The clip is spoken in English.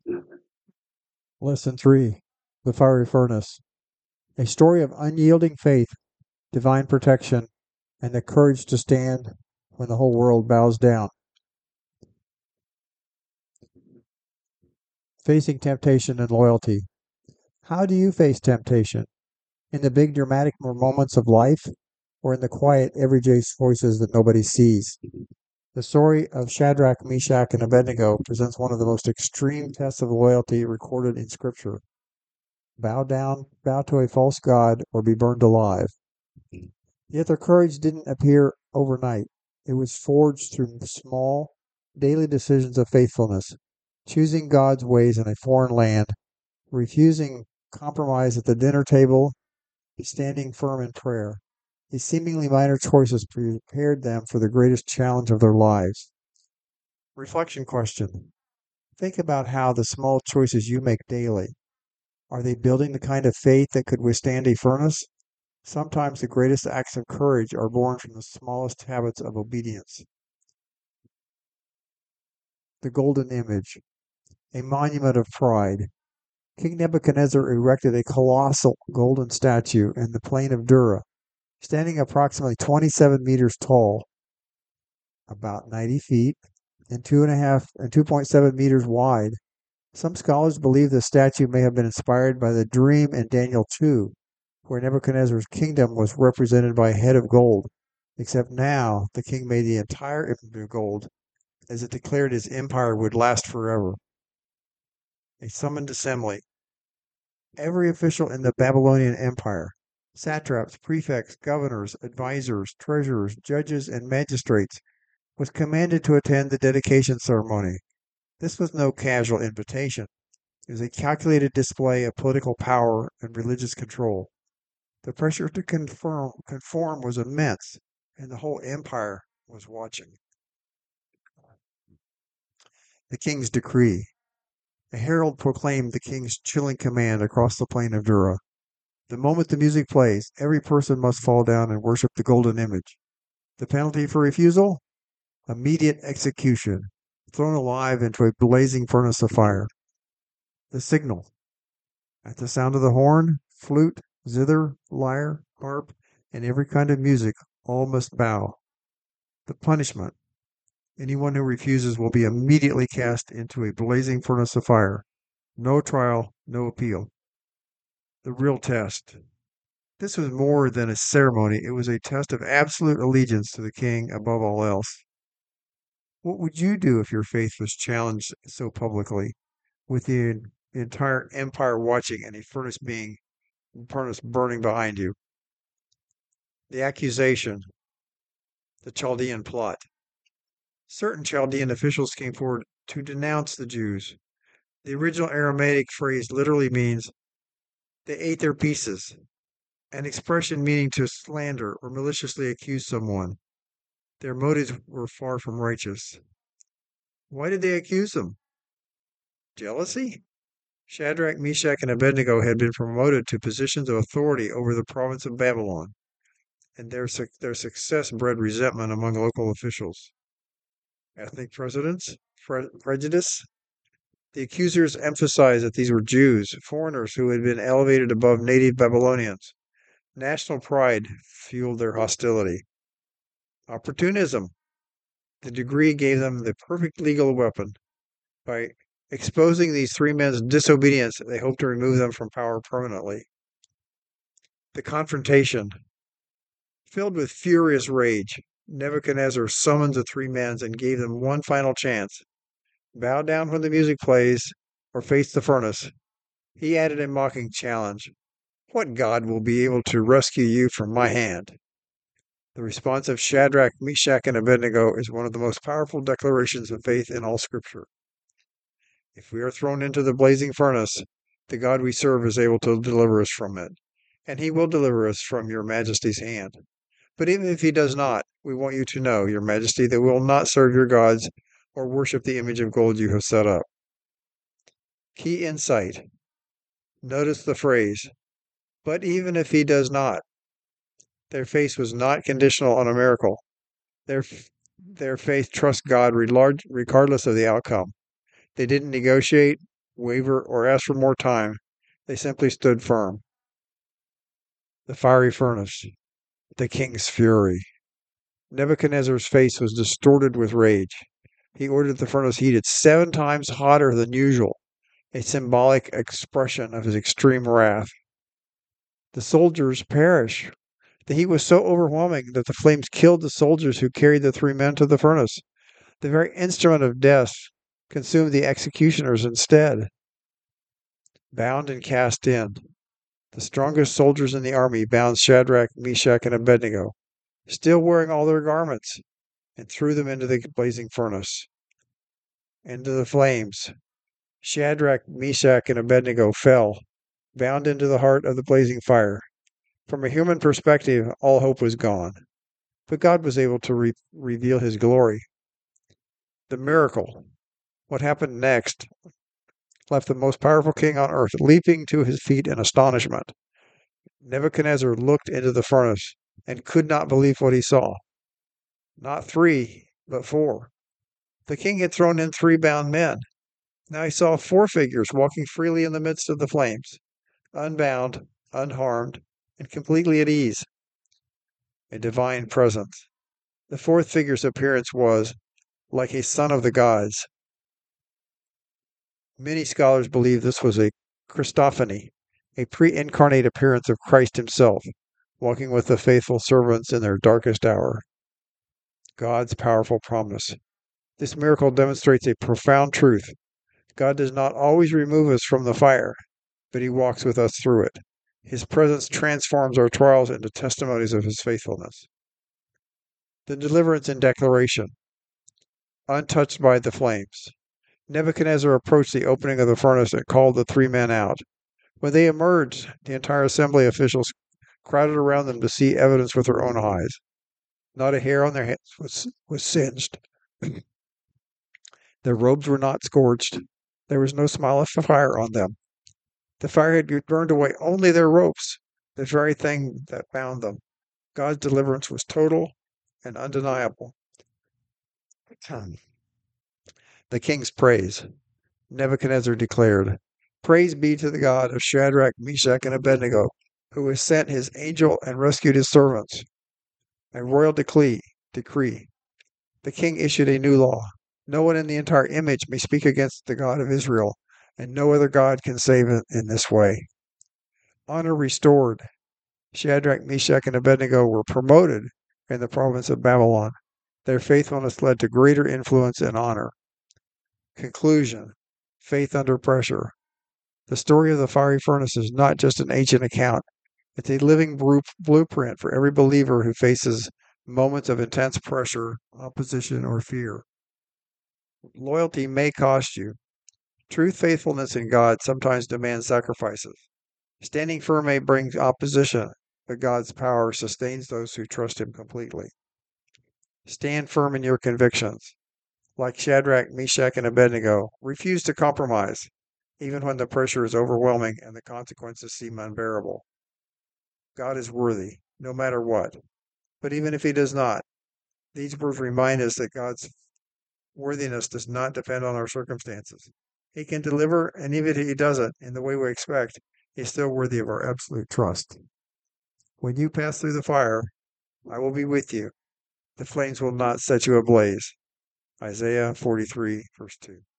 Lesson 3. The Fiery Furnace. A story of unyielding faith, divine protection, and the courage to stand when the whole world bows down. Facing temptation and loyalty. How do you face temptation? In the big dramatic moments of life, or in the quiet everyday voices that nobody sees? The story of Shadrach, Meshach, and Abednego presents one of the most extreme tests of loyalty recorded in Scripture. Bow down, bow to a false god, or be burned alive. Yet their courage didn't appear overnight. It was forged through small, daily decisions of faithfulness, choosing God's ways in a foreign land, refusing compromise at the dinner table, standing firm in prayer. These seemingly minor choices prepared them for the greatest challenge of their lives. Reflection question. Think about how the small choices you make daily, are they building the kind of faith that could withstand a furnace? Sometimes the greatest acts of courage are born from the smallest habits of obedience. The Golden Image, a monument of pride. King Nebuchadnezzar erected a colossal golden statue in the plain of Dura, standing approximately 27 meters tall, about 90 feet, and 2.7 meters wide. Some scholars believe the statue may have been inspired by the dream in Daniel 2, where Nebuchadnezzar's kingdom was represented by a head of gold, except now the king made the entire image of gold, as it declared his empire would last forever. A summoned assembly. Every official in the Babylonian Empire, satraps, prefects, governors, advisors, treasurers, judges, and magistrates, was commanded to attend the dedication ceremony. This was no casual invitation. It was a calculated display of political power and religious control. The pressure to conform was immense, and the whole empire was watching. The king's decree. A herald proclaimed the king's chilling command across the plain of Dura. The moment the music plays, every person must fall down and worship the golden image. The penalty for refusal? Immediate execution, thrown alive into a blazing furnace of fire. The signal. At the sound of the horn, flute, zither, lyre, harp, and every kind of music, all must bow. The punishment. Anyone who refuses will be immediately cast into a blazing furnace of fire. No trial, no appeal. The real test. This was more than a ceremony. It was a test of absolute allegiance to the king above all else. What would you do if your faith was challenged so publicly, with the entire empire watching and a furnace burning behind you? The accusation, the Chaldean plot. Certain Chaldean officials came forward to denounce the Jews. The original Aramaic phrase literally means they ate their pieces, an expression meaning to slander or maliciously accuse someone. Their motives were far from righteous. Why did they accuse them? Jealousy? Shadrach, Meshach, and Abednego had been promoted to positions of authority over the province of Babylon, and their success bred resentment among local officials. Ethnic prejudice? The accusers emphasized that these were Jews, foreigners who had been elevated above native Babylonians. National pride fueled their hostility. Opportunism. The decree gave them the perfect legal weapon. By exposing these three men's disobedience, they hoped to remove them from power permanently. The confrontation. Filled with furious rage, Nebuchadnezzar summoned the three men and gave them one final chance. Bow down when the music plays, or face the furnace. He added a mocking challenge. What god will be able to rescue you from my hand? The response of Shadrach, Meshach, and Abednego is one of the most powerful declarations of faith in all Scripture. If we are thrown into the blazing furnace, the God we serve is able to deliver us from it, and he will deliver us from your majesty's hand. But even if he does not, we want you to know, your majesty, that we will not serve your gods or worship the image of gold you have set up. Key insight. Notice the phrase, but even if he does not. Their faith was not conditional on a miracle. Their faith trusts God regardless of the outcome. They didn't negotiate, waver, or ask for more time. They simply stood firm. The fiery furnace, the king's fury. Nebuchadnezzar's face was distorted with rage. He ordered the furnace heated 7 times hotter than usual, a symbolic expression of his extreme wrath. The soldiers perished. The heat was so overwhelming that the flames killed the soldiers who carried the 3 men to the furnace. The very instrument of death consumed the executioners instead. Bound and cast in, the strongest soldiers in the army bound Shadrach, Meshach, and Abednego, still wearing all their garments, and threw them into the blazing furnace. Into the flames. Shadrach, Meshach, and Abednego fell, bound into the heart of the blazing fire. From a human perspective, all hope was gone. But God was able to reveal his glory. The miracle, what happened next, left the most powerful king on earth leaping to his feet in astonishment. Nebuchadnezzar looked into the furnace and could not believe what he saw. Not 3, but 4. The king had thrown in 3 bound men. Now he saw 4 figures walking freely in the midst of the flames, unbound, unharmed, and completely at ease. A divine presence. The 4th figure's appearance was like a son of the gods. Many scholars believe this was a Christophany, a pre-incarnate appearance of Christ himself, walking with the faithful servants in their darkest hour. God's powerful promise. This miracle demonstrates a profound truth. God does not always remove us from the fire, but he walks with us through it. His presence transforms our trials into testimonies of his faithfulness. The deliverance and declaration. Untouched by the flames. Nebuchadnezzar approached the opening of the furnace and called the 3 men out. When they emerged, the entire assembly officials crowded around them to see evidence with their own eyes. Not a hair on their heads was singed. Their robes were not scorched. There was no smell of fire on them. The fire had burned away only their ropes, the very thing that bound them. God's deliverance was total and undeniable. The king's praise. Nebuchadnezzar declared, "Praise be to the God of Shadrach, Meshach, and Abednego, who has sent his angel and rescued his servants." A royal decree. The king issued a new law. No one in the entire image may speak against the God of Israel, and no other God can save in this way. Honor restored. Shadrach, Meshach, and Abednego were promoted in the province of Babylon. Their faithfulness led to greater influence and honor. Conclusion. Faith under pressure. The story of the fiery furnace is not just an ancient account. It's a living blueprint for every believer who faces moments of intense pressure, opposition, or fear. Loyalty may cost you. True faithfulness in God sometimes demands sacrifices. Standing firm may bring opposition, but God's power sustains those who trust him completely. Stand firm in your convictions. Like Shadrach, Meshach, and Abednego, refuse to compromise, even when the pressure is overwhelming and the consequences seem unbearable. God is worthy, no matter what. But even if he does not, these words remind us that God's worthiness does not depend on our circumstances. He can deliver, and even if he doesn't in the way we expect, he's still worthy of our absolute trust. When you pass through the fire, I will be with you. The flames will not set you ablaze. Isaiah 43, verse 2.